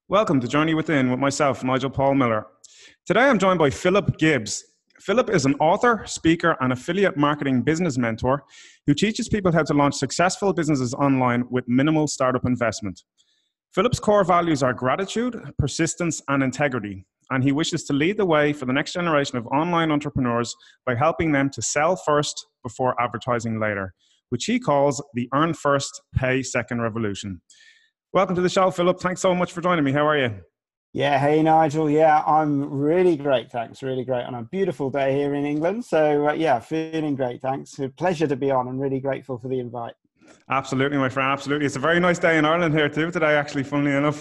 Welcome to Journey Within with myself, Nigel Paul Miller. Today I'm joined by Philip Gibbs. Philip is an author, speaker, and affiliate marketing business mentor who teaches people how to launch successful businesses online with minimal startup investment. Philip's core values are gratitude, persistence, and integrity, and he wishes to lead the way for the next generation of online entrepreneurs by helping them to sell first before advertising later, which he calls the earn first, pay second revolution. Welcome to the show, Philip. Thanks so much for joining me. How are you? Yeah, hey Nigel. Yeah, I'm really great, thanks. Really great on a beautiful day here in England. So yeah, feeling great, thanks. A pleasure to be on and really grateful for the invite. Absolutely, my friend. Absolutely. It's a very nice day in Ireland here too today, actually, funnily enough.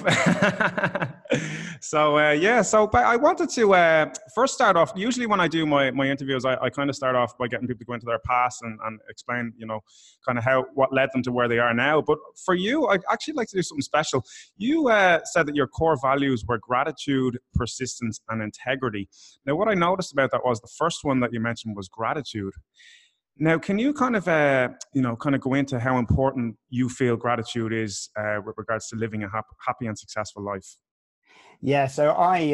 But I wanted to first start off. Usually when I do my interviews, I kind of start off by getting people to go into their past and explain, kind of what led them to where they are now. But for you, I'd actually like to do something special. You said that your core values were gratitude, persistence, and integrity. Now, what I noticed about that was the first one that you mentioned was gratitude. Now, can you kind of go into how important you feel gratitude is with regards to living a happy and successful life? Yeah, so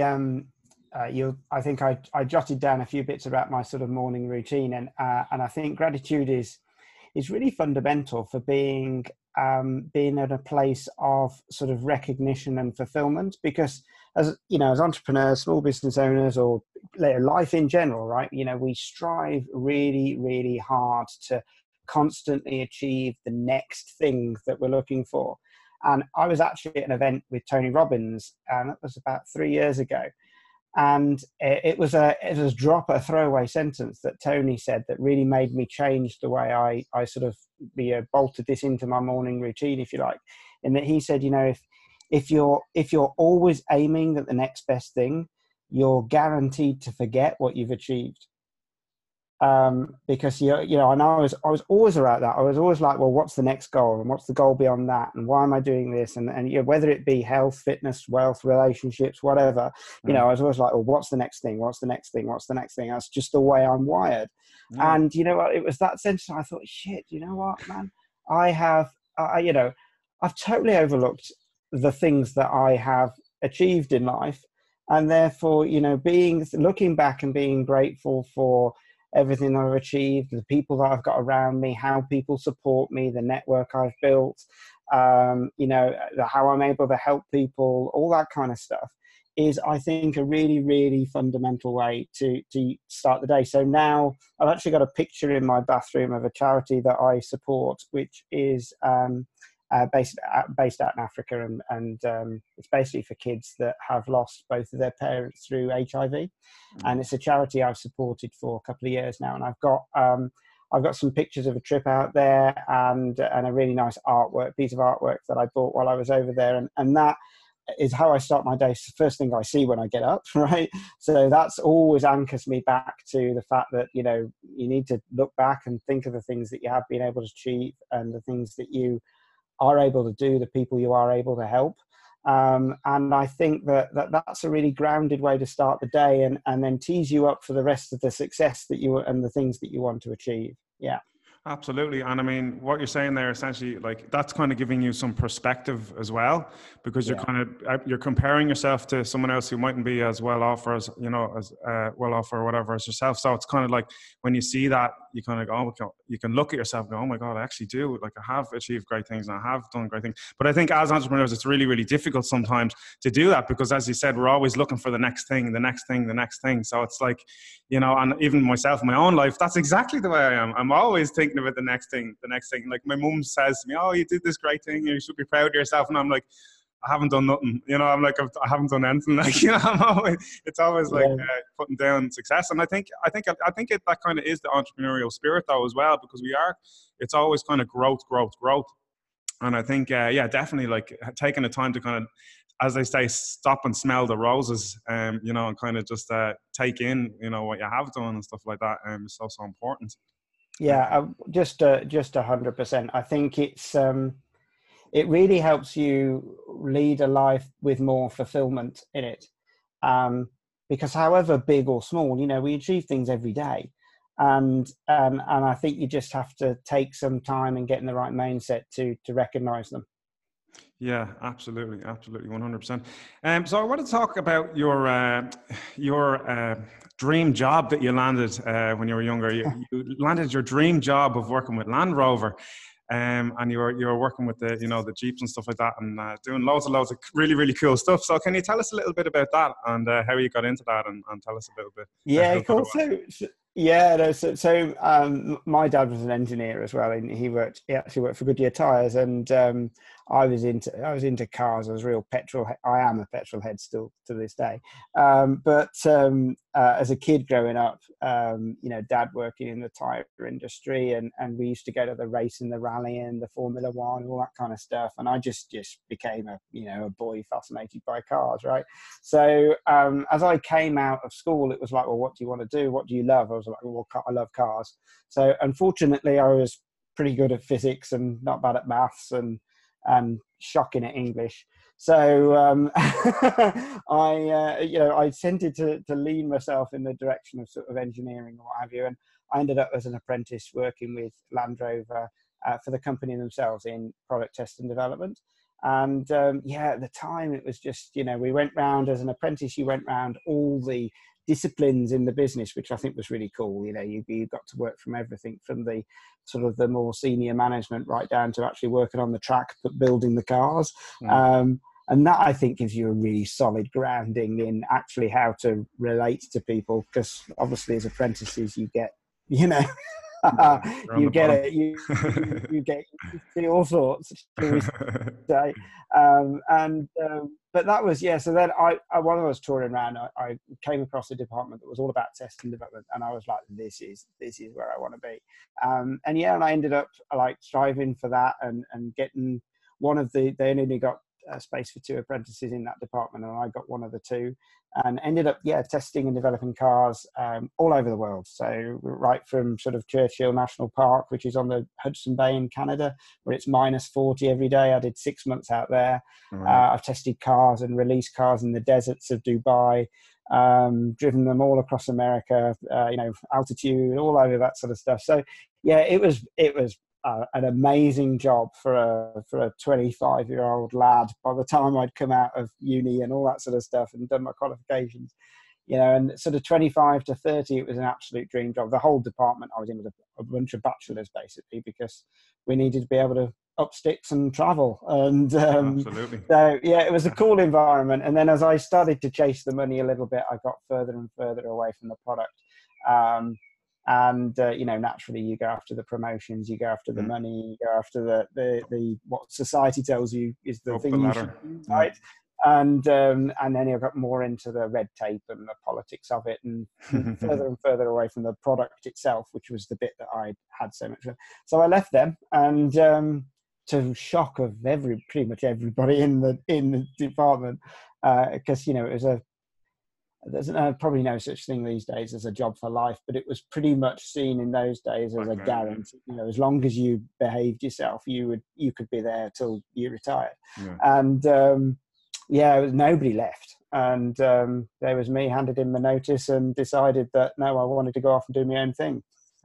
I think I jotted down a few bits about my sort of morning routine, and I think gratitude is really fundamental for being at a place of sort of recognition and fulfillment. Because as entrepreneurs, small business owners, or life in general, right? We strive really, really hard to constantly achieve the next thing that we're looking for. And I was actually at an event with Tony Robbins, and that was about 3 years ago. And it was a throwaway sentence that Tony said that really made me change the way I sort of bolted this into my morning routine, if you like. In that he said, if you're always aiming at the next best thing, you're guaranteed to forget what you've achieved. Because and I was always about that. I was always like, well, what's the next goal, and what's the goal beyond that, and why am I doing this? And whether it be health, fitness, wealth, relationships, whatever, I was always like, well, what's the next thing? What's the next thing? What's the next thing? That's just the way I'm wired. Yeah. And you know what? It was that sense. I thought, shit, you know what, man? I've totally overlooked the things that I have achieved in life, and therefore, looking back and being grateful for everything that I've achieved, the people that I've got around me, how people support me, the network I've built, how I'm able to help people, all that kind of stuff is, I think, a really, really fundamental way to start the day. So now I've actually got a picture in my bathroom of a charity that I support, which is based out in Africa, and it's basically for kids that have lost both of their parents through HIV, and it's a charity I've supported for a couple of years now. And I've got some pictures of a trip out there, and a really nice piece of artwork that I bought while I was over there, and that is how I start my day. It's the first thing I see when I get up, right? So that's always anchors me back to the fact that you need to look back and think of the things that you have been able to achieve, and the things that you are able to do, the people you are able to help. And I think that's a really grounded way to start the day, and then tease you up for the rest of the success and the things that you want to achieve. Yeah. Absolutely. And I mean, what you're saying there, essentially, like, that's kind of giving you some perspective as well, because you're comparing yourself to someone else who mightn't be as well off, or as well off or whatever as yourself. So it's kind of like, when you see that, you kind of go, you can look at yourself and go, oh my God, I actually do. Like, I have achieved great things and I have done great things. But I think as entrepreneurs, it's really, really difficult sometimes to do that, because as you said, we're always looking for the next thing, the next thing, the next thing. So it's like, and even myself in my own life, that's exactly the way I am. I'm always thinking about the next thing. Like, my mum says to me, oh, you did this great thing, you should be proud of yourself. And I'm like, I haven't done nothing. I'm like, I haven't done anything. Like, it's always like putting down success. And I think that kind of is the entrepreneurial spirit though as well, because it's always kind of growth. And I think, definitely, like, taking the time to kind of, as they say, stop and smell the roses, and kind of just take in, what you have done and stuff like that, is so important. Yeah, just 100%. I think it really helps you lead a life with more fulfillment in it, because however big or small, we achieve things every day, and I think you just have to take some time and get in the right mindset to recognize them. Yeah, absolutely, absolutely, 100%. So I want to talk about your dream job that you landed when you were younger. You landed your dream job of working with Land Rover, and you were working with the Jeeps and stuff like that, and doing loads of really really cool stuff. So can you tell us a little bit about that and how you got into that, and tell us a little bit Yeah, how good it cool. was? Yeah, no, my dad was an engineer as well, and he actually worked for Goodyear tires, and I was into cars. I was a real I am a petrol head still to this day. But as a kid growing up, dad working in the tire industry, and we used to go to the race and the rally and the Formula One, all that kind of stuff. And I just became a boy fascinated by cars, right? So as I came out of school, it was like, well, what do you want to do? What do you love? I was like, well, I love cars. So unfortunately, I was pretty good at physics and not bad at maths and shocking at English. So I tended to lean myself in the direction of sort of engineering or what have you. And I ended up as an apprentice working with Land Rover for the company themselves in product test and development. And at the time it was just, we went round as an apprentice, you went round all the disciplines in the business, which I think was really cool. You got to work from everything from the sort of the more senior management right down to actually working on the track, but building the cars. And that, I think, gives you a really solid grounding in actually how to relate to people, because obviously as apprentices you get, You're on you the get bottom. it, you get you see all sorts, shall we say. But that was, so then while I was touring around, I came across a department that was all about test and development, and I was like, this is where I want to be. And I ended up like striving for that and getting they only got space for 2 apprentices in that department, and I got one of the 2, and ended up testing and developing cars all over the world. So right from sort of Churchill National Park, which is on the Hudson Bay in Canada, where it's -40 every day. I did 6 months out there. I've tested cars and released cars in the deserts of Dubai, driven them all across America, altitude, all over that sort of stuff. So it was an amazing job for a 25-year-old lad by the time I'd come out of uni and all that sort of stuff and done my qualifications. And sort of 25 to 30, it was an absolute dream job. The whole department I was in was a bunch of bachelors, basically, because we needed to be able to up sticks and travel. And Absolutely. so, it was a cool environment. And then as I started to chase the money a little bit, I got further and further away from the product. Naturally you go after the promotions, you go after the money, you go after the what society tells you is the Up thing the you ladder. should do, right? And then you got more into the red tape and the politics of it, and further and further away from the product itself, which was the bit that I had so much of. So I left them, and to shock of pretty much everybody in the department, because it was there's probably no such thing these days as a job for life, but it was pretty much seen in those days as a guarantee. As long as you behaved yourself, you could be there till you retired. And it was nobody left, and there was me, handed in my notice, and decided that no, I wanted to go off and do my own thing.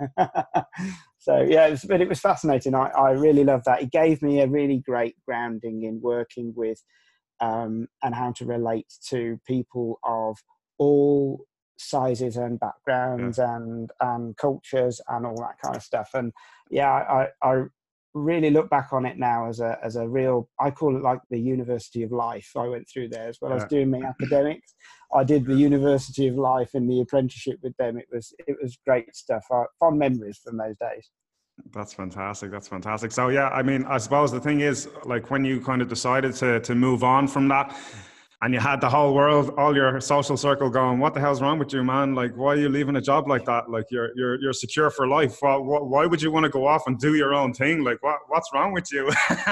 So it was fascinating. I really loved that. It gave me a really great grounding in working with and how to relate to people of all sizes and backgrounds and cultures and all that kind of stuff. And I really look back on it now as a real, I call it like the University of Life. I went through there as well as doing my academics. I did the University of Life in the apprenticeship with them. It was great stuff. Fond memories from those days. That's fantastic. That's fantastic. So I mean, I suppose the thing is, like, when you kind of decided to move on from that, and you had the whole world, all your social circle going, "What the hell's wrong with you, man? Like, why are you leaving a job like that? Like, you're secure for life. Why would you want to go off and do your own thing? Like, what's wrong with you?"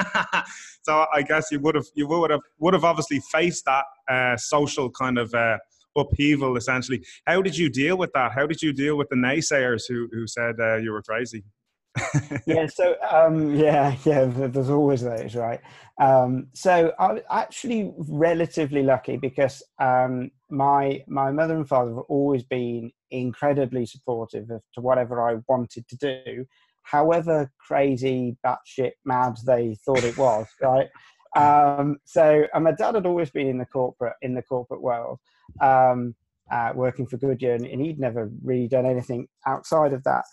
So I guess you would have obviously faced that social kind of upheaval, essentially. How did you deal with that? How did you deal with the naysayers who said you were crazy? There's always those, right? So I'm actually relatively lucky because my mother and father have always been incredibly supportive to whatever I wanted to do, however crazy, batshit mad they thought it was, right? So, and my dad had always been in the corporate world, working for Goodyear, and he'd never really done anything outside of that.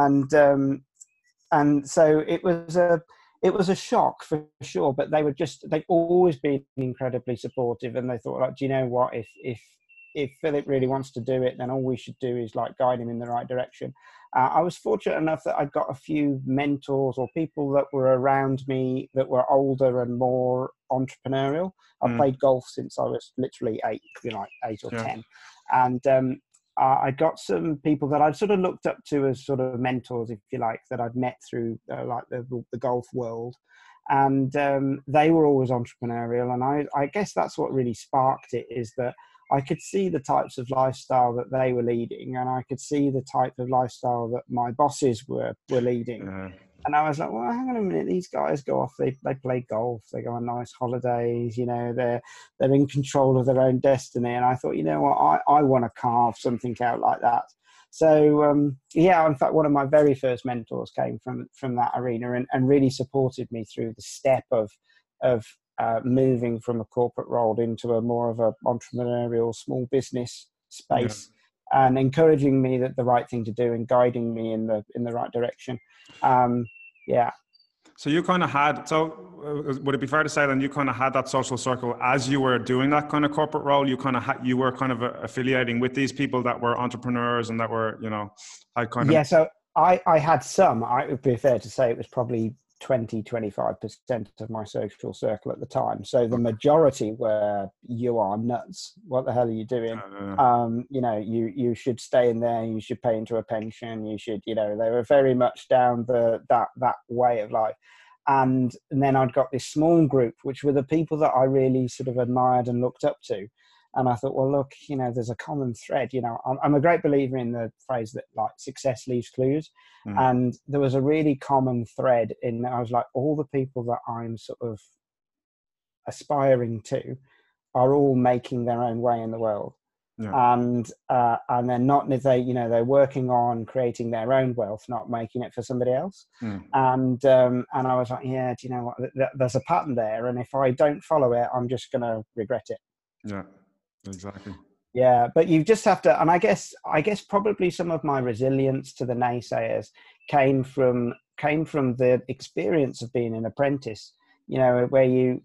And so it was a shock for sure, but they've always been incredibly supportive, and they thought, like, do you know what, if Philip really wants to do it, then all we should do is like guide him in the right direction. I was fortunate enough that I got a few mentors or people that were around me that were older and more entrepreneurial. I played golf since I was literally 8, like 8 or 10. And I got some people that I'd sort of looked up to as sort of mentors, if you like, that I'd met through like the golf world. And they were always entrepreneurial. And I guess that's what really sparked it, is that I could see the types of lifestyle that they were leading, and I could see the type of lifestyle that my bosses were leading. And I was like, well, hang on a minute, these guys go off, they play golf, they go on nice holidays, you know, they're in control of their own destiny. And I thought, you know what, I want to carve something out like that. So, yeah, in fact, one of my very first mentors came from that arena, and really supported me through the step of moving from a corporate role into a more of a entrepreneurial small business space, and encouraging me that the right thing to do and guiding me in the right direction. So you kind of had, would it be fair to say then you kind of had that social circle as you were doing that kind of corporate role? You kind of you were kind of affiliating with these people that were entrepreneurs and that were, you know, So I had some. It would be fair to say it was probably 20-25% of my social circle at the time. So the majority were, you are nuts, what the hell are you doing? You know, you should stay in there, you should pay into a pension, you should, you know, they were very much down that way of life. And then I'd got this small group, which were the people that I really sort of admired and looked up to. And I thought, well, look, you know, there's a common thread. You know, I'm a great believer in the phrase that, like, success leaves clues. And there was a really common thread in, I was like, all the people that I'm sort of aspiring to are all making their own way in the world. And they're not, they're working on creating their own wealth, not making it for somebody else. And I was like, yeah, do you know what? There's a pattern there, and if I don't follow it, I'm just going to regret it. Yeah. Exactly. Yeah, but you just have to, and I guess probably some of my resilience to the naysayers came from the experience of being an apprentice. You know, where you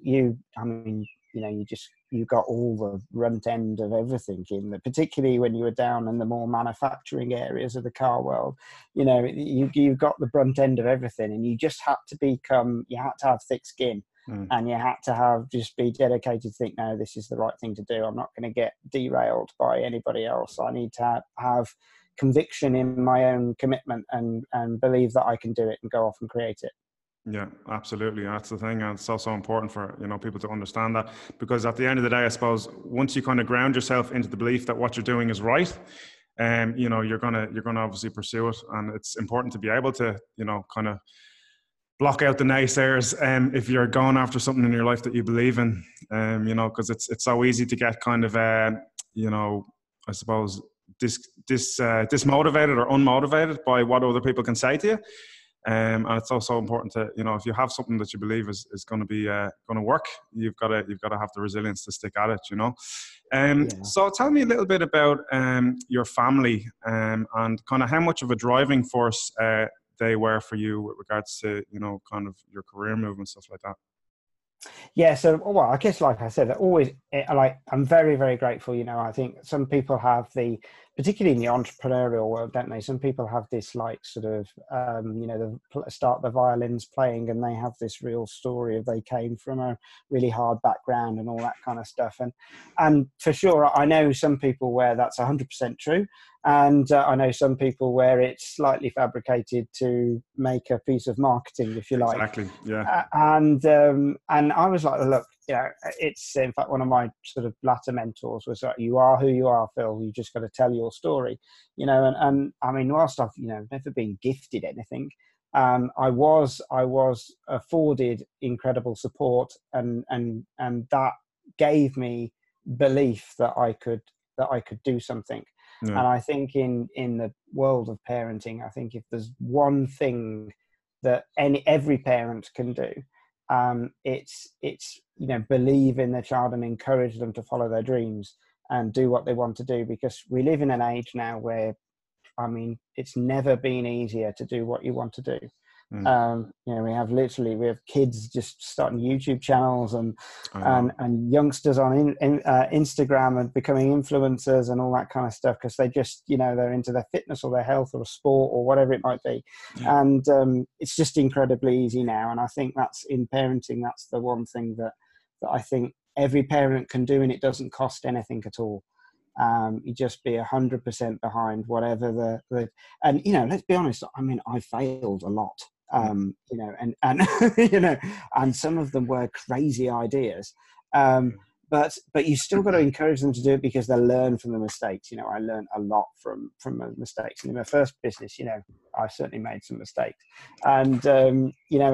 got all the runt end of everything particularly when you were down in the more manufacturing areas of the car world. You know, you got the brunt end of everything, and you just had to have thick skin. And you had to just be dedicated to think, no, this is the right thing to do. I'm not going to get derailed by anybody else. I need to have conviction in my own commitment and believe that I can do it and go off and create it. Yeah, absolutely. That's the thing. And it's also important for, you know, people to understand that, because at the end of the day, I suppose, once you kind of ground yourself into the belief that what you're doing is right, you know, you're gonna obviously pursue it. And it's important to be able to, you know, kind of block out the naysayers if you're going after something in your life that you believe in, you know, because it's so easy to get kind of, you know, I suppose dismotivated or unmotivated by what other people can say to you. And it's also important to, you know, if you have something that you believe is going to be going to work, you've got to have the resilience to stick at it, you know. So tell me a little bit about your family and kind of how much of a driving force they were for you with regards to, you know, kind of your career move and stuff like that. Yeah, so, well, I guess, like I said, I'm very, very grateful. You know, I think some people have particularly in the entrepreneurial world, don't they? Some people have this, like, sort of, you know, start the violins playing, and they have this real story of they came from a really hard background and all that kind of stuff. And for sure, I know some people where that's 100% true. And I know some people where it's slightly fabricated to make a piece of marketing, if you like. Exactly. Yeah. And I was like, look, you know, it's, in fact, one of my sort of latter mentors was like, you are who you are, Phil. You just got to tell your story, you know. And I mean, whilst I've, you know, never been gifted anything, I was afforded incredible support, and that gave me belief that I could do something. Yeah. And I think in the world of parenting, I think if there's one thing that every parent can do, it's believe in their child and encourage them to follow their dreams and do what they want to do, because we live in an age now where, I mean, it's never been easier to do what you want to do. We have kids just starting YouTube channels and youngsters on Instagram and becoming influencers and all that kind of stuff, because they just, they're into their fitness or their health or sport or whatever it might be. And it's just incredibly easy now. And I think that's, in parenting, that's the one thing that I think every parent can do, and it doesn't cost anything at all. You just be 100% behind whatever and let's be honest, I mean, I failed a lot, and and some of them were crazy ideas, but you still got to encourage them to do it, because they learn from the mistakes. I learned a lot from the mistakes, and in my first business, I certainly made some mistakes, and and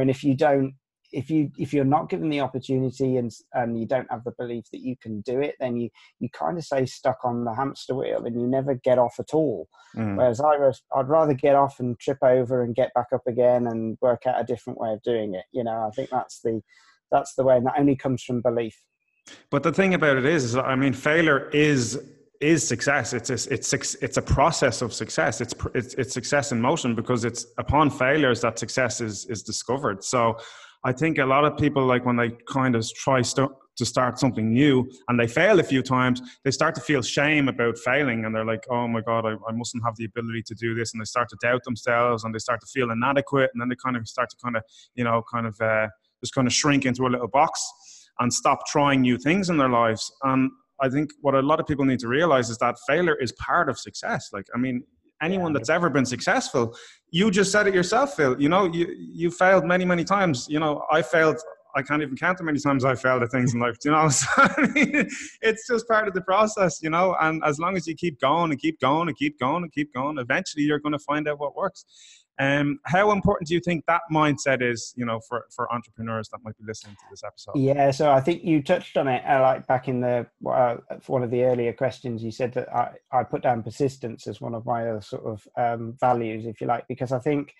if you're not given the opportunity and you don't have the belief that you can do it, then you kind of stay stuck on the hamster wheel and you never get off at all. Whereas I'd rather get off and trip over and get back up again and work out a different way of doing it. I think that's the way, and that only comes from belief. But the thing about it is I mean, failure is success. It's a process of success. It's success in motion, because it's upon failures that success is discovered. So I think a lot of people, like when they kind of try to start something new and they fail a few times, they start to feel shame about failing, and they're like, oh my God, I mustn't have the ability to do this. And they start to doubt themselves, and they start to feel inadequate. And then they kind of start to just kind of shrink into a little box and stop trying new things in their lives. And I think what a lot of people need to realize is that failure is part of success. Like, I mean, anyone that's ever been successful, you just said it yourself, Phil, you failed many, many times. I failed. I can't even count how many times I failed at things in life, So, I mean, it's just part of the process, and as long as you keep going and keep going and keep going and keep going, eventually you're going to find out what works. How important do you think that mindset is, for entrepreneurs that might be listening to this episode? Yeah, so I think you touched on it, like back in one of the earlier questions. You said that I put down persistence as one of my other sort of values, if you like, because I think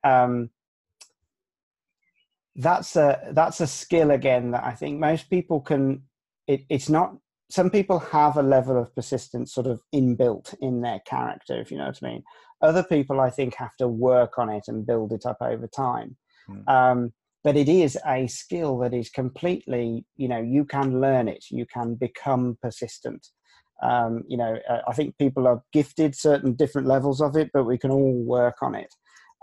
that's a skill again that I think most people can. It's not. Some people have a level of persistence sort of inbuilt in their character, if you know what I mean. Other people, I think, have to work on it and build it up over time. But it is a skill that is completely, you can learn it. You can become persistent. I think people are gifted certain different levels of it, but we can all work on it.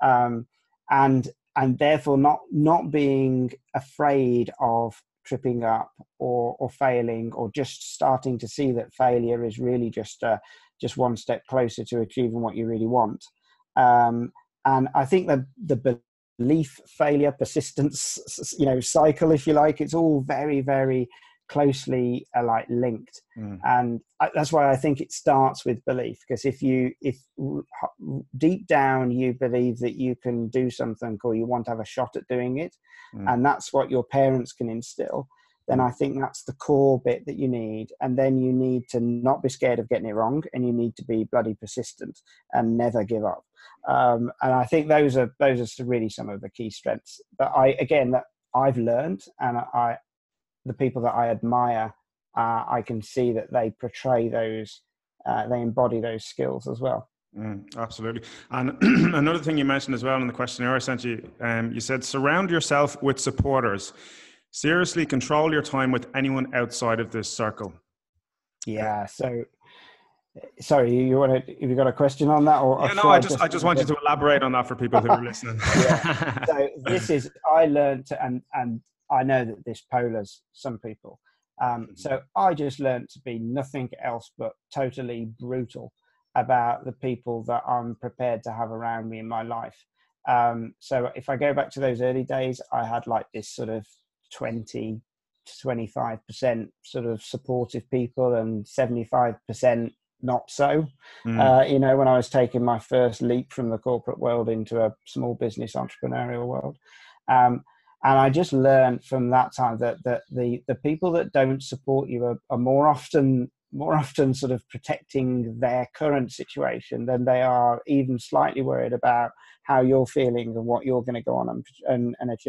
And therefore not being afraid of tripping up or failing, or just starting to see that failure is really just one step closer to achieving what you really want. And I think that the belief, failure, persistence, cycle, if you like, it's all very, very closely linked. And that's why I think it starts with belief, because if deep down you believe that you can do something, or you want to have a shot at doing it, and that's what your parents can instill, then I think that's the core bit that you need. And then you need to not be scared of getting it wrong, and you need to be bloody persistent and never give up. And I think those are really some of the key strengths that I've learned, and the people that I admire, I can see that they portray those, they embody those skills as well. Absolutely. And another thing you mentioned as well in the questionnaire I sent you, you said, surround yourself with supporters. Seriously, control your time with anyone outside of this circle. Yeah. So, sorry, have you got a question on that? Or no, I just want you to elaborate on that for people who are listening. Yeah. So I learned, and I know that this polars some people. So I just learned to be nothing else but totally brutal about the people that I'm prepared to have around me in my life. So if I go back to those early days, I had like this sort of 20 to 25% sort of supportive people and 75% not so. When I was taking my first leap from the corporate world into a small business entrepreneurial world. And I just learned from that time that the people that don't support you are more often sort of protecting their current situation than they are even slightly worried about how you're feeling and what you're going to go on and achieve.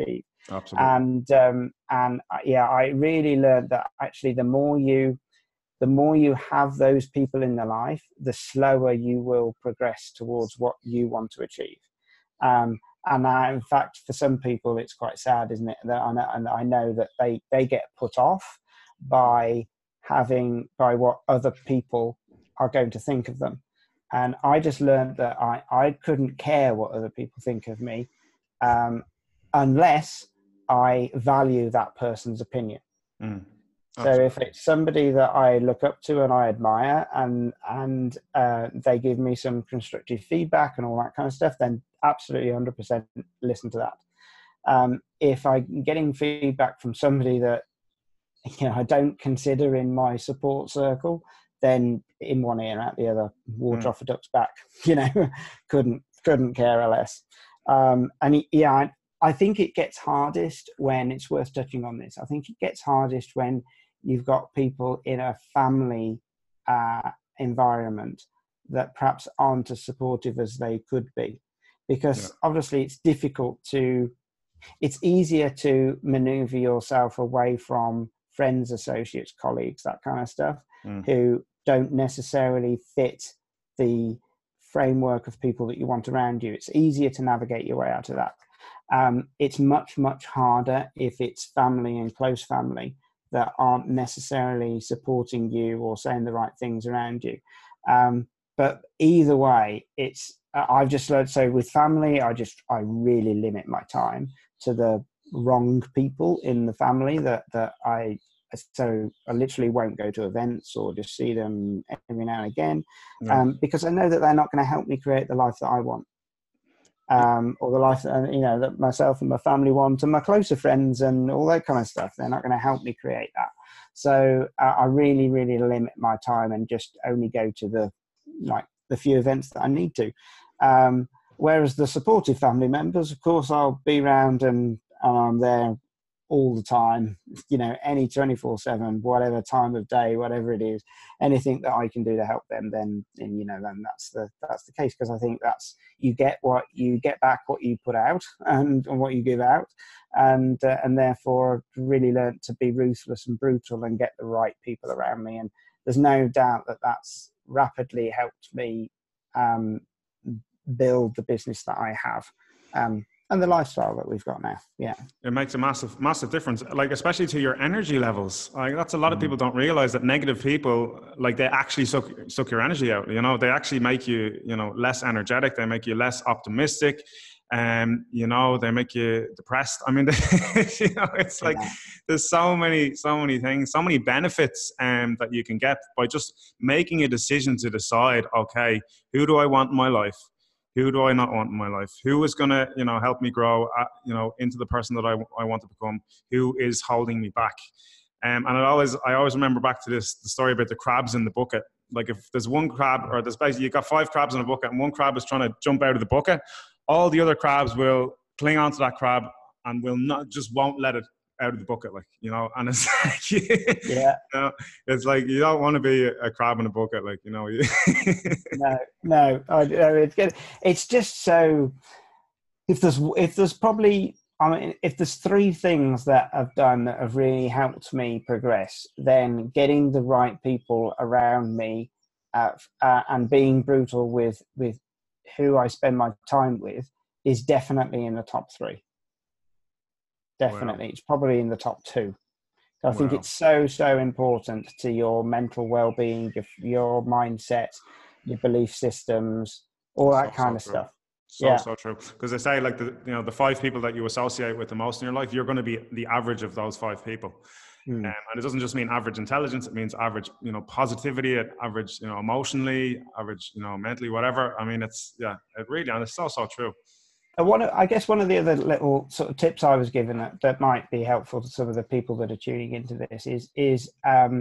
Absolutely. Yeah, I really learned that actually the more you have those people in the life, the slower you will progress towards what you want to achieve. In fact, for some people, it's quite sad, isn't it? And I know that they get put off by what other people are going to think of them. And I just learned that I couldn't care what other people think of me, unless I value that person's opinion. So if it's somebody that I look up to and I admire, and they give me some constructive feedback and all that kind of stuff, then absolutely 100% listen to that. If I'm getting feedback from somebody that I don't consider in my support circle, then in one ear out the other, water off a duck's back. Couldn't care less. I think it gets hardest when it's worth touching on this. I think it gets hardest when you've got people in a family environment that perhaps aren't as supportive as they could be, because obviously it's easier to maneuver yourself away from friends, associates, colleagues, that kind of stuff, who don't necessarily fit the framework of people that you want around you. It's easier to navigate your way out of that. It's much, much harder if it's family and close family that aren't necessarily supporting you or saying the right things around you. But either way, I've just learned, so with family, I really limit my time to the wrong people in the family that I literally won't go to events or just see them every now and again, because I know that they're not going to help me create the life that I want. Or the life that, that myself and my family want, and my closer friends and all that kind of stuff. They're not going to help me create that. So I really, really limit my time and just only go to the few events that I need to. Whereas the supportive family members, of course, I'll be around and I'm there all the time, any 24/7, whatever time of day, whatever it is, anything that I can do to help them, then that's the case, because I think that's, you get back what you put out and what you give out, and therefore really learned to be ruthless and brutal and get the right people around me. And there's no doubt that that's rapidly helped me build the business that I have. And the lifestyle that we've got now. Yeah. It makes a massive, massive difference. Like, especially to your energy levels. Like, that's a lot of people don't realize that negative people, like, they actually suck your energy out. They actually make you, less energetic. They make you less optimistic. They make you depressed. I mean, it's like, there's so many things, so many benefits that you can get by just making a decision to decide, okay, who do I want in my life? Who do I not want in my life? Who is going to, help me grow, into the person that I want to become? Who is holding me back? And I always remember back to the story about the crabs in the bucket. Like, if there's one crab, or there's basically, you've got 5 crabs in a bucket, and one crab is trying to jump out of the bucket, all the other crabs will cling onto that crab and won't let it out of the bucket, and it's like, it's like, you don't want to be a crab in a bucket, No, it's good. It's just so, if there's probably, if there's 3 things that I've done that have really helped me progress, then getting the right people around me, and being brutal with who I spend my time with, is definitely in the top 3. Definitely. Wow. It's probably in the top 2. I think it's so important to your mental well-being, your mindset, your belief systems, all that kind of stuff. So true. Because they say, like, the 5 people that you associate with the most in your life, you're going to be the average of those 5 people. And it doesn't just mean average intelligence. It means average, positivity, average, emotionally, average, mentally, whatever. I mean, it's so true. I guess one of the other little sort of tips I was given that might be helpful to some of the people that are tuning into this is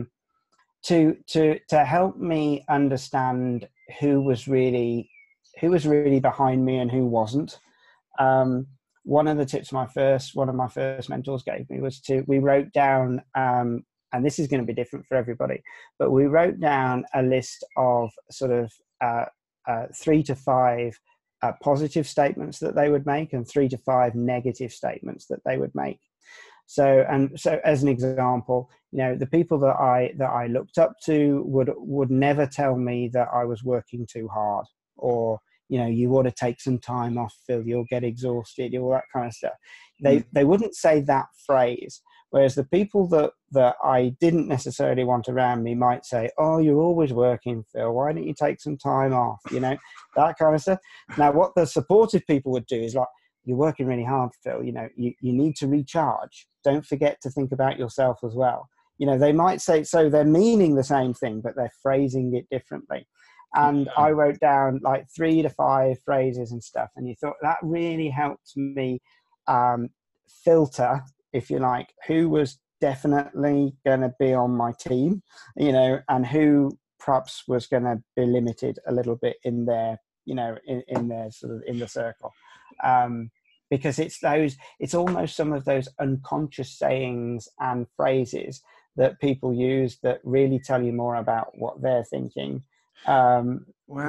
to help me understand who was really behind me and who wasn't. One of the tips one of my first mentors gave me was we wrote down, and this is going to be different for everybody, but we wrote down a list of sort of 3 to 5 positive statements that they would make and 3 to 5 negative statements that they would make. So as an example, the people that I looked up to would never tell me that I was working too hard, or you ought to take some time off, Phil, you'll get exhausted, all that kind of stuff. They wouldn't say that phrase. Whereas the people that I didn't necessarily want around me might say, "Oh, you're always working, Phil. Why don't you take some time off?" That kind of stuff. Now, what the supportive people would do is like, "You're working really hard, Phil. You need to recharge. Don't forget to think about yourself as well." They might say, so they're meaning the same thing, but they're phrasing it differently. And I wrote down like 3 to 5 phrases and stuff. And you thought that really helped me filter, if you like, who was definitely going to be on my team, and who perhaps was going to be limited a little bit in their, in their sort of in the circle. Because it's almost some of those unconscious sayings and phrases that people use that really tell you more about what they're thinking. Wow.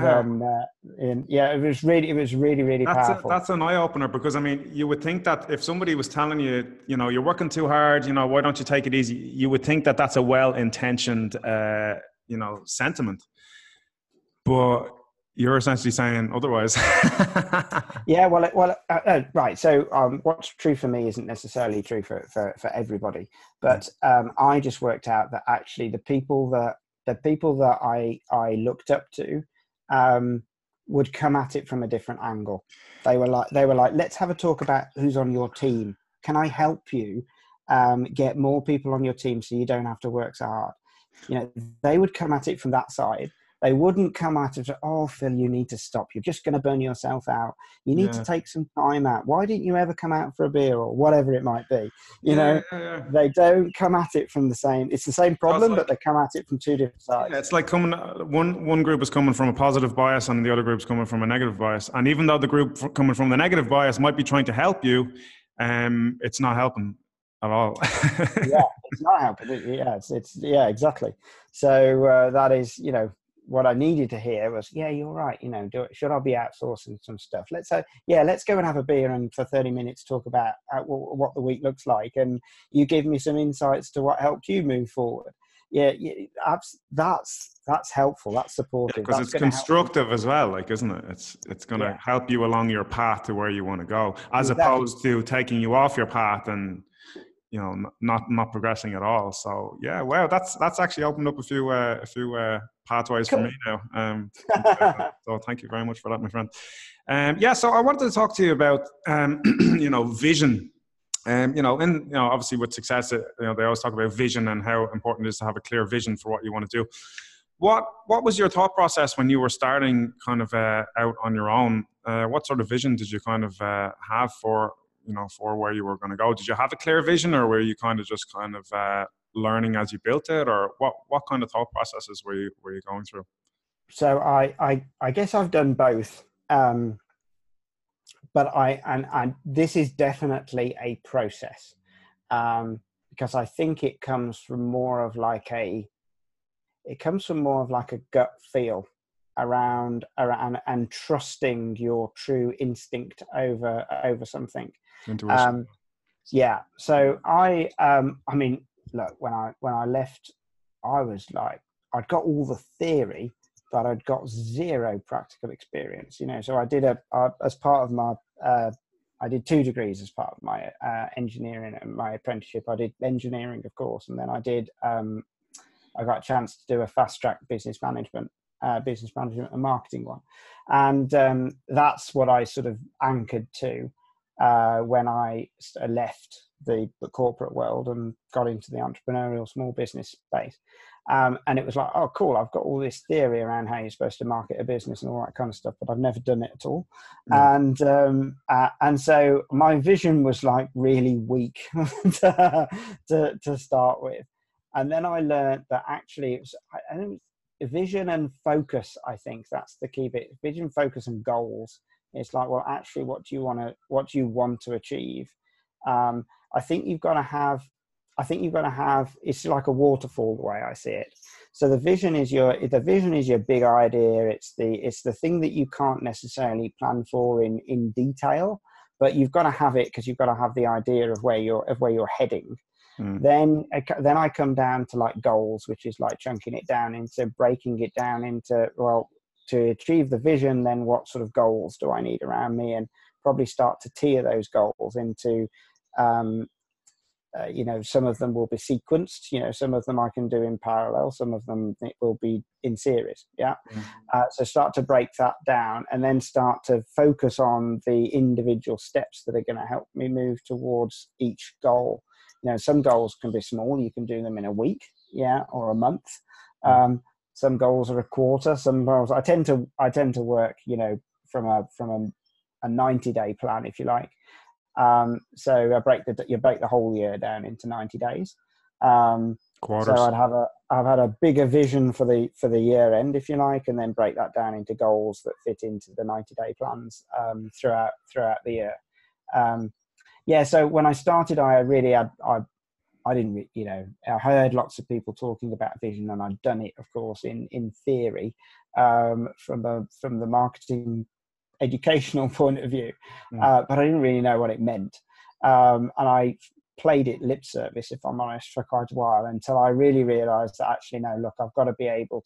It was really powerful. That's an eye opener, because I mean, you would think that if somebody was telling you, you're working too hard, why don't you take it easy? You would think that that's a well-intentioned, sentiment, but you're essentially saying otherwise. Yeah, right. So what's true for me isn't necessarily true for everybody. But I just worked out that actually the people that I looked up to would come at it from a different angle. They were like, let's have a talk about who's on your team. Can I help you get more people on your team so you don't have to work so hard? They would come at it from that side. They wouldn't come at it, "Oh, Phil, you need to stop. You're just going to burn yourself out. You need to take some time out. Why didn't you ever come out for a beer?" or whatever it might be. They don't come at it from the same. It's the same problem, but they come at it from two different sides. Yeah, it's like one group is coming from a positive bias and the other group's coming from a negative bias. And even though the group coming from the negative bias might be trying to help you, it's not helping at all. Yeah, it's not helping. Exactly. So that is, what I needed to hear was, yeah, you're right. Should I be outsourcing some stuff? Let's go and have a beer and for 30 minutes talk about what the week looks like, and you give me some insights to what helped you move forward. Yeah, that's helpful. That's supportive. Because it's constructive as well, isn't it? It's going to help you along your path to where you want to go, as opposed to taking you off your path and not progressing at all. So wow, that's actually opened up a few pathways for me now. So thank you very much for that, my friend. So I wanted to talk to you about vision. Obviously with success, they always talk about vision and how important it is to have a clear vision for what you want to do. What was your thought process when you were starting kind of out on your own? What sort of vision did you kind of have for where you were going to go? Did you have a clear vision, or were you kind of just learning as you built it, or what kind of thought processes were you going through? So I guess I've done both, but this is definitely a process, because I think it comes from more of like a gut feel around and trusting your true instinct over something. Intuition. So I mean, look, when I left, I was like, I'd got all the theory, but I'd got zero practical experience. So I did as part of my I did 2 degrees as part of my engineering and my apprenticeship. I did engineering, of course, and then I did I got a chance to do a fast track business management and marketing one, and that's what I sort of anchored to when I left the corporate world and got into the entrepreneurial small business space. And it was like, oh, cool, I've got all this theory around how you're supposed to market a business and all that kind of stuff, but I've never done it at all. Mm. And so my vision was like really weak to start with. And then I learned that actually it was vision and focus. I think that's the key bit. Vision, focus, and goals. It's like, well, actually, what do you want to achieve? I think you've got to have I think you've got to have, it's like a waterfall the way I see it. So the vision is your big idea. It's the thing that you can't necessarily plan for in detail, but you've got to have it because you've got to have the idea of where you're heading. Then I come down to like goals, which is like chunking it down into, breaking it down into, well, to achieve the vision, then what sort of goals do I need around me, and probably start to tier those goals into, some of them will be sequenced, some of them I can do in parallel, some of them it will be in series. So start to break that down, and then start to focus on the individual steps that are going to help me move towards each goal. Some goals can be small, you can do them in a week, or a month. Some goals are a quarter, some goals I tend to work, from a 90-day plan, if you like. So you break the whole year down into 90 days. Quarters. So I've had a bigger vision for the year end, if you like, and then break that down into goals that fit into the 90-day plans throughout the year. So when I started, I didn't, I heard lots of people talking about vision, and I'd done it, of course, in theory, from the marketing educational point of view, but I didn't really know what it meant, and I played it lip service, if I'm honest, for quite a while, until I really realized that actually, no, look, I've got to be able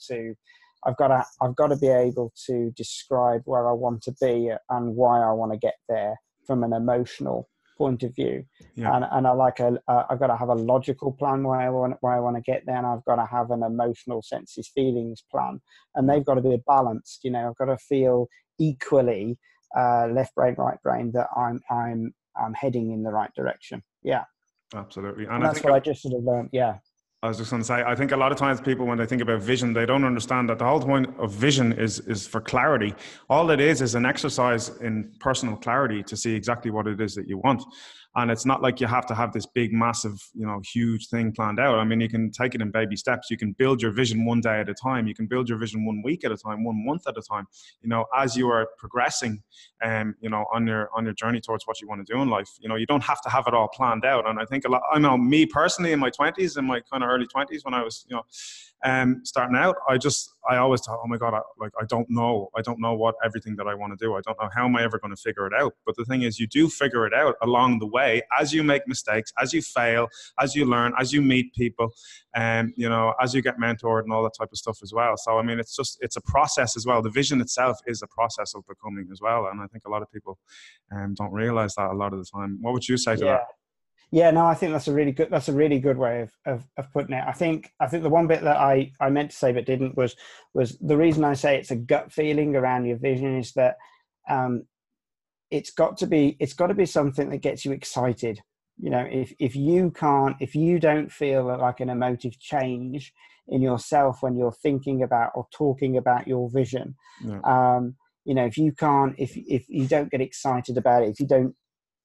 to describe where I want to be and why I want to get there from an emotional point of view. And I've got to have a logical plan where I want to get there, and I've got to have an emotional senses feelings plan, and they've got to be balanced. I've got to feel equally left brain, right brain, that I'm heading in the right direction. Absolutely. And that's what I just sort of learned. I was just going to say, I think a lot of times people, when they think about vision, they don't understand that the whole point of vision is for clarity. All it is an exercise in personal clarity to see exactly what it is that you want. And it's not like you have to have this big, massive, huge thing planned out. I mean, you can take it in baby steps. You can build your vision one day at a time. You can build your vision 1 week at a time, 1 month at a time. As you are progressing, on your journey towards what you want to do in life, you don't have to have it all planned out. And I think I know me personally in my 20s, in my kind of early 20s, when I was, starting out, I always thought, oh my God, I don't know what everything that I want to do. I don't know how am I ever going to figure it out. But the thing is, you do figure it out along the way, as you make mistakes, as you fail, as you learn, as you meet people, and as you get mentored and all that type of stuff as well. So I mean, it's a process as well. The vision itself is a process of becoming as well, and I think a lot of people don't realize that a lot of the time. What would you say to that? Yeah, no, I think that's a really good way of putting it. I think the one bit that I meant to say but didn't was the reason I say it's a gut feeling around your vision is that it's got to be something that gets you excited. If you don't feel like an emotive change in yourself when you're thinking about or talking about your vision, if you don't get excited about it, if you don't,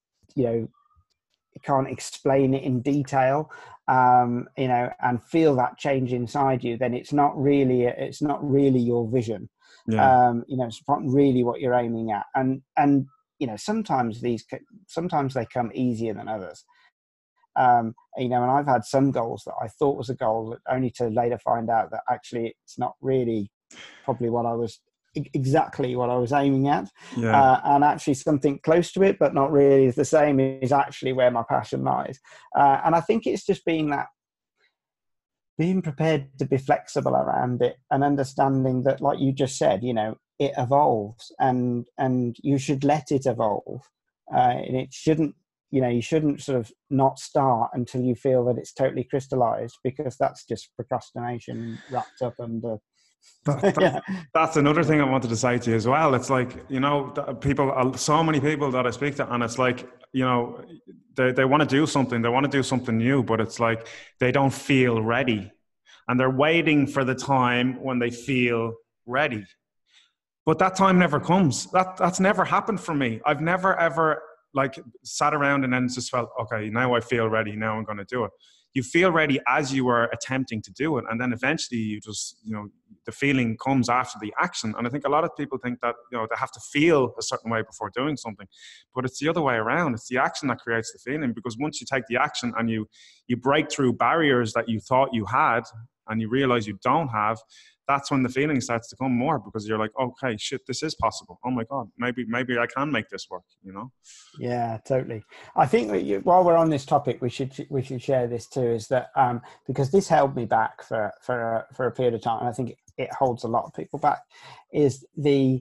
can't explain it in detail, and feel that change inside you, then it's not really your vision. It's not really what you're aiming at, and sometimes they come easier than others. And I've had some goals that I thought was a goal, only to later find out that actually it's not really probably exactly what I was aiming at, and actually something close to it but not really the same is actually where my passion lies, and I think it's just being prepared to be flexible around it, and understanding that, like you just said, it evolves, and you should let it evolve, and it shouldn't, you shouldn't sort of not start until you feel that it's totally crystallized, because that's just procrastination wrapped up under That's another thing I wanted to say to you as well. It's like, so many people that I speak to, and it's like, they want to do something, new, but it's like they don't feel ready, and they're waiting for the time when they feel ready. But that time never comes. That's never happened for me. I've never ever sat around and then just felt, okay, now I feel ready, now I'm going to do it. You feel ready as you are attempting to do it, and then eventually you just, the feeling comes after the action. And I think a lot of people think that, you know, they have to feel a certain way before doing something, but it's the other way around. It's the action that creates the feeling, because once you take the action and you break through barriers that you thought you had and you realize you don't have, that's when the feeling starts to come more, because you're like, okay, shit, this is possible. Oh my God, maybe I can make this work, you know? Yeah, totally. I think that while we're on this topic, we should share this too, is that because this held me back for a period of time, and I think it holds a lot of people back, is the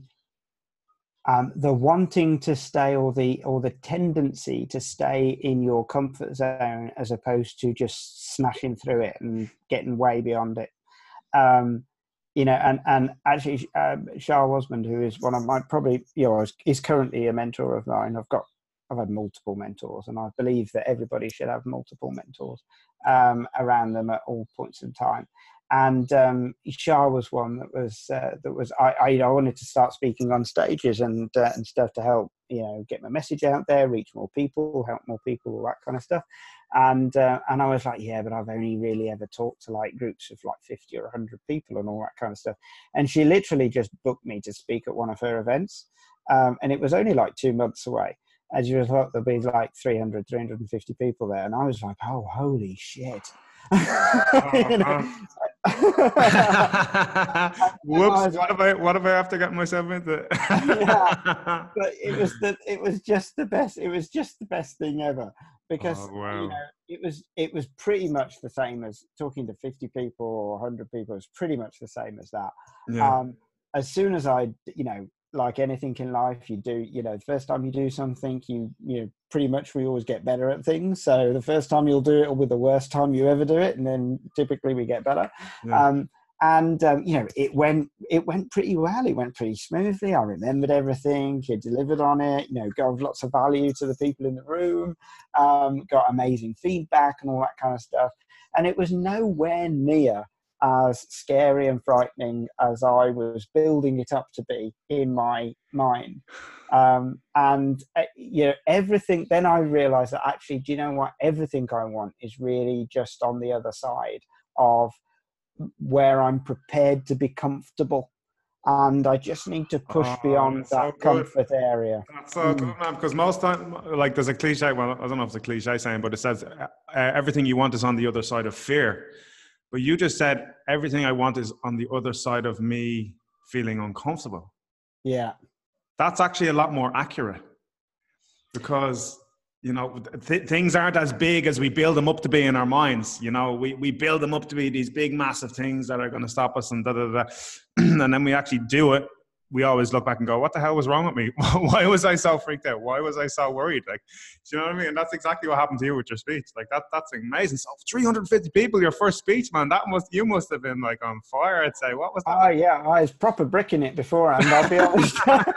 wanting to stay, or the tendency to stay in your comfort zone, as opposed to just smashing through it and getting way beyond it. You know, and actually, Shah Osmond, who is one of my, probably, you know, is currently a mentor of mine. I've had multiple mentors, and I believe that everybody should have multiple mentors around them at all points in time. And Shah was one that was I wanted to start speaking on stages and stuff to help, you know, get my message out there, reach more people, help more people, all that kind of stuff. And I was like, yeah, but I've only really ever talked to like groups of like 50 or 100 people and all that kind of stuff. And she literally just booked me to speak at one of her events, and it was only like 2 months away. As you thought, there'll be like 350 people there, and I was like, oh, holy shit. You know? Whoops! What have I have to get myself into? Yeah, but it was just the best. It was just the best thing ever, because wow. You know, it was pretty much the same as talking to 50 people or 100 people. It was pretty much the same as that. Yeah. As soon as I, you know, like anything in life, you do, you know, the first time you do something, you know, pretty much we always get better at things. So the first time you'll do it will be the worst time you ever do it, and then typically we get better. Yeah. You know, it went pretty well. It went pretty smoothly. I remembered everything. It delivered on it. You know, gave lots of value to the people in the room. Got amazing feedback and all that kind of stuff. And it was nowhere near as scary and frightening as I was building it up to be in my mind. You know, everything, then I realized that actually, do you know what? Everything I want is really just on the other side of where I'm prepared to be comfortable. And I just need to push beyond that comfort area. That's so good, man. Because most time, like, there's a cliche, well, I don't know if it's a cliche saying, but it says everything you want is on the other side of fear. But you just said everything I want is on the other side of me feeling uncomfortable. Yeah. That's actually a lot more accurate, because, you know, things aren't as big as we build them up to be in our minds. You know, we build them up to be these big, massive things that are going to stop us and and then we actually do it. We always look back and go, what the hell was wrong with me? Why was I so freaked out? Why was I so worried? Like, do you know what I mean? And that's exactly what happened to you with your speech. Like, that's amazing. So 350 people, your first speech, man, you must have been like on fire, I'd say. What was that? Oh, yeah, I was proper bricking it beforehand, I'll be honest.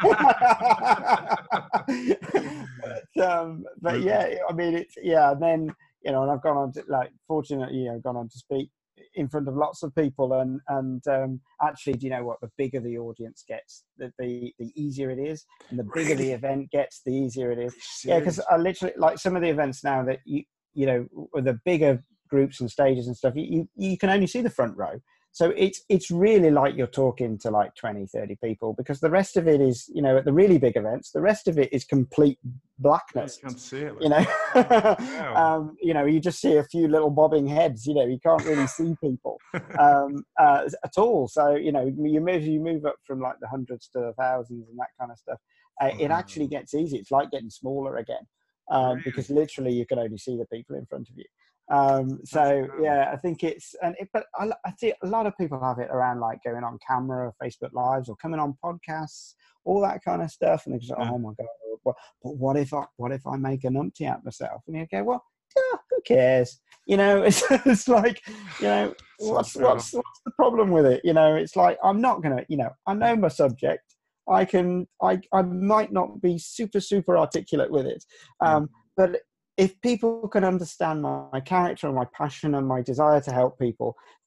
But yeah, I mean, it's, yeah, and then, you know, and I've gone on to, like, fortunately, you know, gone on to speak in front of lots of people, and actually, do you know what, the bigger the audience gets, the easier it is, and the bigger the event gets, the easier it is. Yeah, because I literally, like, some of the events now that you know, with the bigger groups and stages and stuff, you can only see the front row. So it's really like you're talking to like 20, 30 people, because the rest of it is, you know, at the really big events, the rest of it is complete blackness. You can't see it. You know, you know, you just see a few little bobbing heads. You know, you can't really see people at all. So, you know, you move up from like the hundreds to the thousands and that kind of stuff. It actually gets easy. It's like getting smaller again, because literally you can only see the people in front of you. So yeah, I think but I see a lot of people have it around, like going on camera, Facebook Lives, or coming on podcasts, all that kind of stuff. And they just, oh my God, but what if I make a numpty out myself? And you go, well, yeah, who cares? You know, it's like, you know, what's the problem with it? You know, it's like, I'm not gonna, you know, I know my subject. I might not be super articulate with it, but if people can understand my character and my passion and my desire to help people,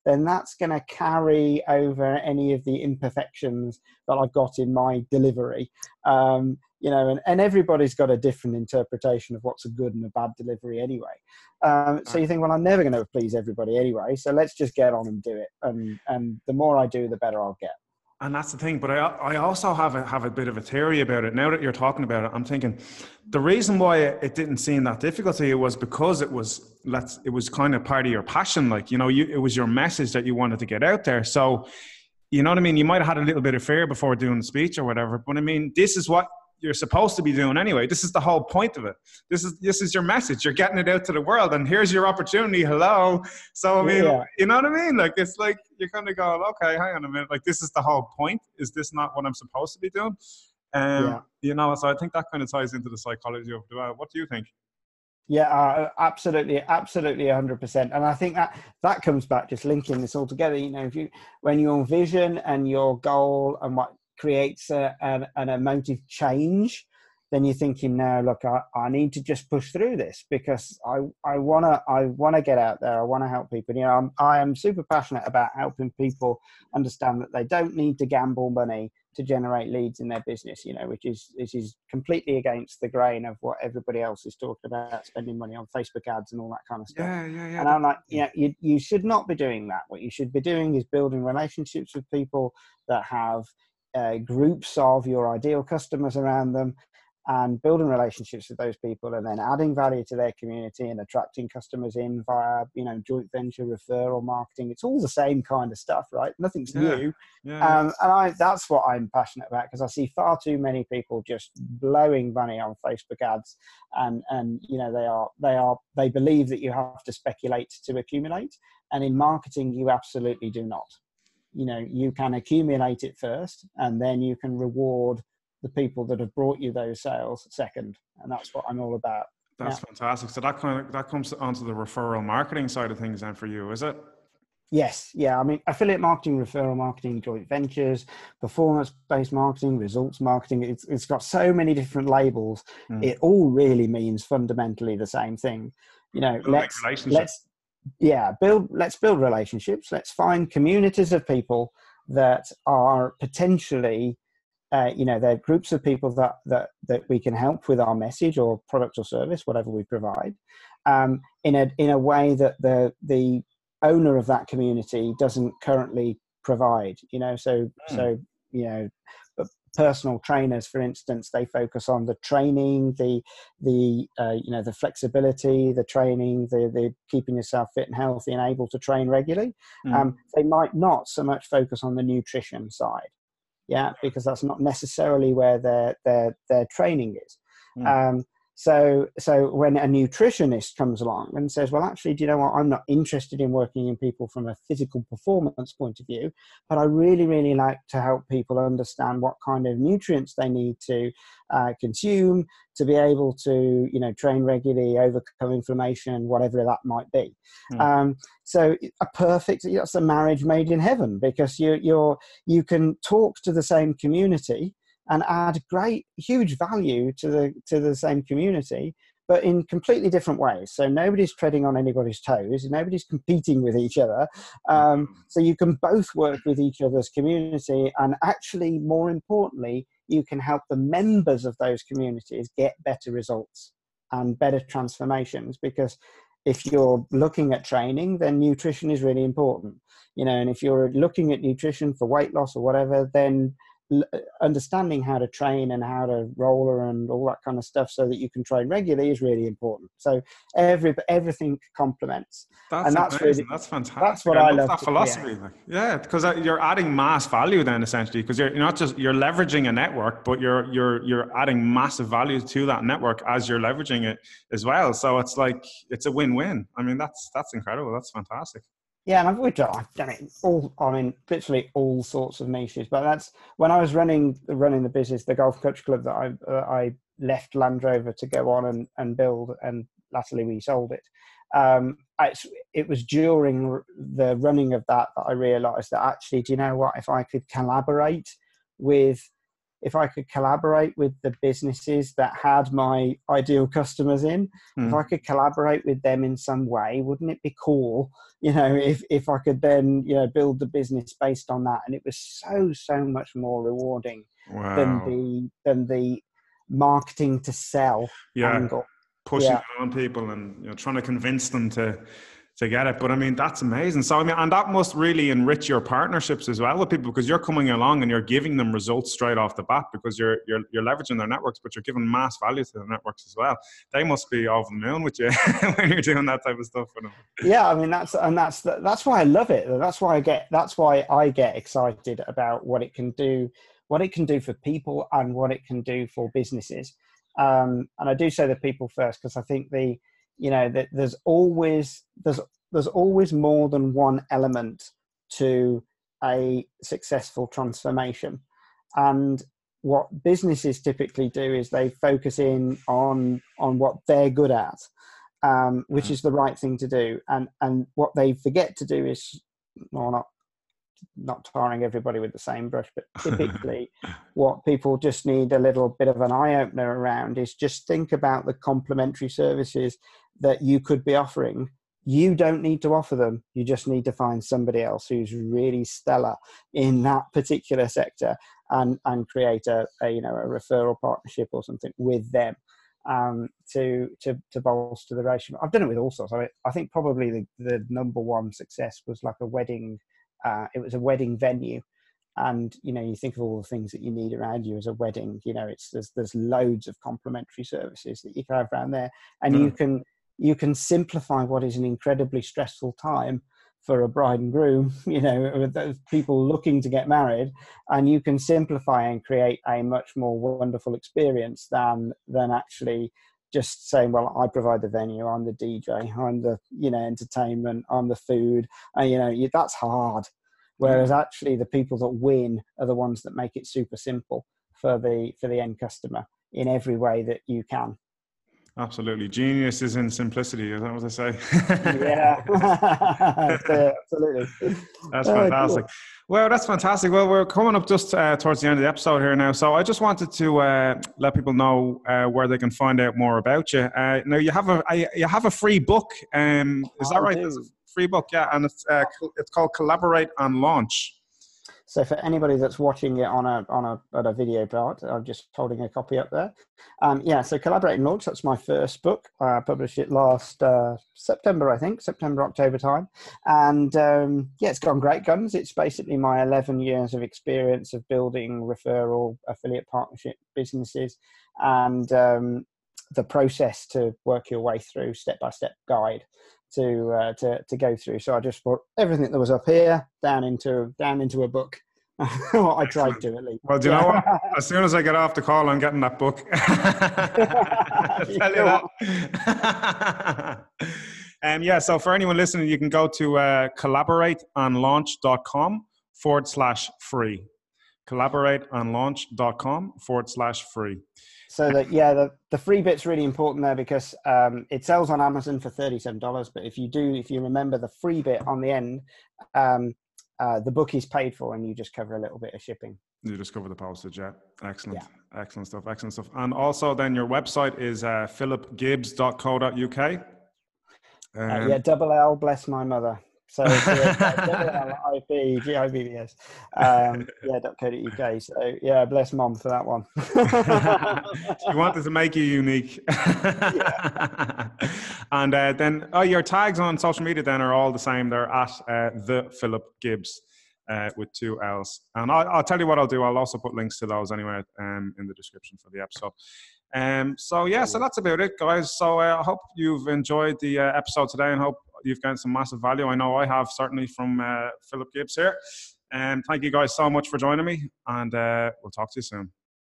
then that's going to carry over any of the imperfections that I've got in my delivery. You know, and everybody's got a different interpretation of what's a good and a bad delivery anyway. So you think, well, I'm never going to please everybody anyway, so let's just get on and do it. And the more I do, the better I'll get. And that's the thing. But I also have a bit of a theory about it. Now that you're talking about it, I'm thinking the reason why it didn't seem that difficult to you was because it was kind of part of your passion. Like, you know, it was your message that you wanted to get out there. So, you know what I mean? You might have had a little bit of fear before doing the speech or whatever, but I mean, this is what you're supposed to be doing anyway. This is the whole point of it. This is your message. You're getting it out to the world, and here's your opportunity. Hello. So I mean, you know what I mean? Like, it's like you're kind of going, okay, hang on a minute. Like, this is the whole point. Is this not what I'm supposed to be doing? You know, so I think that kind of ties into the psychology of it. What do you think? Yeah, absolutely, 100%. And I think that comes back, just linking this all together. You know, when your vision and your goal and what creates an emotive change, then you're thinking, no, look, I need to just push through this because I wanna get out there. I want to help people. You know, I am super passionate about helping people understand that they don't need to gamble money to generate leads in their business. You know, which is completely against the grain of what everybody else is talking about, spending money on Facebook ads and all that kind of stuff. Yeah. And I'm like, you should not be doing that. What you should be doing is building relationships with people that have groups of your ideal customers around them, and building relationships with those people, and then adding value to their community and attracting customers in via, you know, joint venture, referral marketing. It's all the same kind of stuff, right? Nothing's new. And that's what I'm passionate about, because I see far too many people just blowing money on Facebook ads, and you know, they believe that you have to speculate to accumulate, and in marketing you absolutely do not. You know, you can accumulate it first, and then you can reward the people that have brought you those sales second. And that's what I'm all about. That's fantastic. So that comes onto the referral marketing side of things then for you, is it? Yes. Yeah. I mean, affiliate marketing, referral marketing, joint ventures, performance-based marketing, results marketing. It's got so many different labels. It all really means fundamentally the same thing. You know, let's build relationships. Let's find communities of people that are potentially, you know, they're groups of people that we can help with our message or product or service, whatever we provide, in a way that the owner of that community doesn't currently provide. You know, so you know, personal trainers, for instance, they focus on the training, the you know, the flexibility, the training, the keeping yourself fit and healthy and able to train regularly. They might not so much focus on the nutrition side. Yeah, because that's not necessarily where their training is. So when a nutritionist comes along and says, well, actually, do you know what? I'm not interested in working in people from a physical performance point of view, but I really, really like to help people understand what kind of nutrients they need to consume to be able to, you know, train regularly, overcome inflammation, whatever that might be. So that's a marriage made in heaven, because you can talk to the same community and add huge value to the same community, but in completely different ways. So nobody's treading on anybody's toes, nobody's competing with each other. So you can both work with each other's community, and actually, more importantly, you can help the members of those communities get better results and better transformations. Because if you're looking at training, then nutrition is really important. You know, and if you're looking at nutrition for weight loss or whatever, then understanding how to train and how to roller and all that kind of stuff so that you can train regularly is really important. So everything complements. That's fantastic. That's what I love that philosophy. Yeah, because you're adding mass value then, essentially, because you're not just you're leveraging a network, but you're adding massive value to that network as you're leveraging it as well. So it's like it's a win-win. I mean, that's incredible. That's fantastic. Yeah, and I've done it all. I mean, literally all sorts of niches. But that's when I was running the business, the Golf Coach Club, that I left Land Rover to go on and build, and latterly we sold it. It was during the running of that I realised that actually, do you know what? If I could collaborate with if I could collaborate with the businesses that had my ideal customers in, if I could collaborate with them in some way, wouldn't it be cool, if I could then, build the business based on that? And it was so much more rewarding than the marketing to sell angle. Pushing it on people and trying to convince them to get it. But I mean, that's amazing. So I mean, and that must really enrich your partnerships as well with people, because you're coming along and you're giving them results straight off the bat, because you're leveraging their networks, but you're giving mass value to their networks as well. They must be over the moon with you when you're doing that type of stuff for them. Yeah, I mean, that's why I love it. That's why I get excited about what it can do for people and what it can do for businesses. And I do say the people first, because I think that there's always more than one element to a successful transformation. And what businesses typically do is they focus in on what they're good at, which is the right thing to do. And what they forget to do is, well, not tarring everybody with the same brush, but typically what people just need a little bit of an eye-opener around is just think about the complementary services that you could be offering. You don't need to offer them. You just need to find somebody else who's really stellar in that particular sector and create a referral partnership or something with them to bolster the ratio. I've done it with all sorts. I think probably the number one success was like a wedding. It was a wedding venue, and you think of all the things that you need around you as a wedding. There's loads of complementary services that you can have around there, and you can simplify what is an incredibly stressful time for a bride and groom. With those people looking to get married, and you can simplify and create a much more wonderful experience than actually just saying, well, I provide the venue, I'm the DJ, I'm the entertainment, I'm the food, and that's hard. Whereas actually the people that win are the ones that make it super simple for the end customer in every way that you can. Absolutely. Genius is in simplicity. Is that what they say? Yeah. Absolutely. That's fantastic. Cool. Well, that's fantastic. Well, we're coming up just towards the end of the episode here now. So I just wanted to let people know where they can find out more about you. Now, you have a free book. Is that right? It's a free book, yeah. And it's called Collaborate and Launch. So for anybody that's watching it on a video part, I'm just holding a copy up there. So Collaborate and Launch, that's my first book. I published it last September, I think, October time. And it's gone great guns. It's basically my 11 years of experience of building referral affiliate partnership businesses, and the process to work your way through, step-by-step guide to go through. So I just put everything that was up here down into a book. I tried to, at least. Well, do you know what? As soon as I get off the call, I'm getting that book. I'll tell you that. So for anyone listening, you can go to collaborateandlaunch.com/free. collaborateandlaunch.com/free. So that the free bit's really important there, because it sells on Amazon for $37. But if you remember the free bit on the end, the book is paid for, and you just cover a little bit of shipping. You just cover the postage, yeah. Excellent. Yeah. Excellent stuff. And also then your website is philipgibbs.co.uk. Double L, bless my mother. So .co.uk. So bless mom for that one. She wanted to make you unique. And then your tags on social media then are all the same. They're at the Philip Gibbs with 2 L's. And I'll tell you what I'll do. I'll also put links to those anyway in the description for the episode. So that's about it, guys. So I hope you've enjoyed the episode today, and hope you've gained some massive value. I know I have, certainly, from Philip Gibbs here. Thank you guys so much for joining me, and we'll talk to you soon.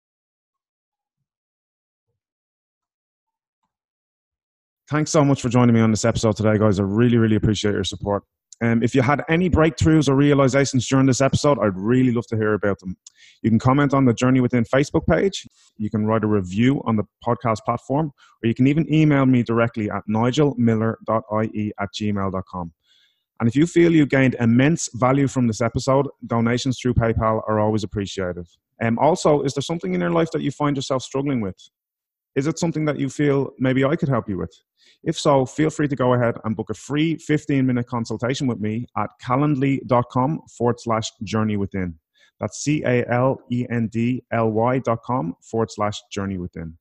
Thanks so much for joining me on this episode today, guys. I really, really appreciate your support. If you had any breakthroughs or realizations during this episode, I'd really love to hear about them. You can comment on the Journey Within Facebook page. You can write a review on the podcast platform, or you can even email me directly at nigelmiller.ie@gmail.com. And if you feel you gained immense value from this episode, donations through PayPal are always appreciated. Also, is there something in your life that you find yourself struggling with? Is it something that you feel maybe I could help you with? If so, feel free to go ahead and book a free 15-minute consultation with me at calendly.com/journey within. That's CALENDLY.com/journey within.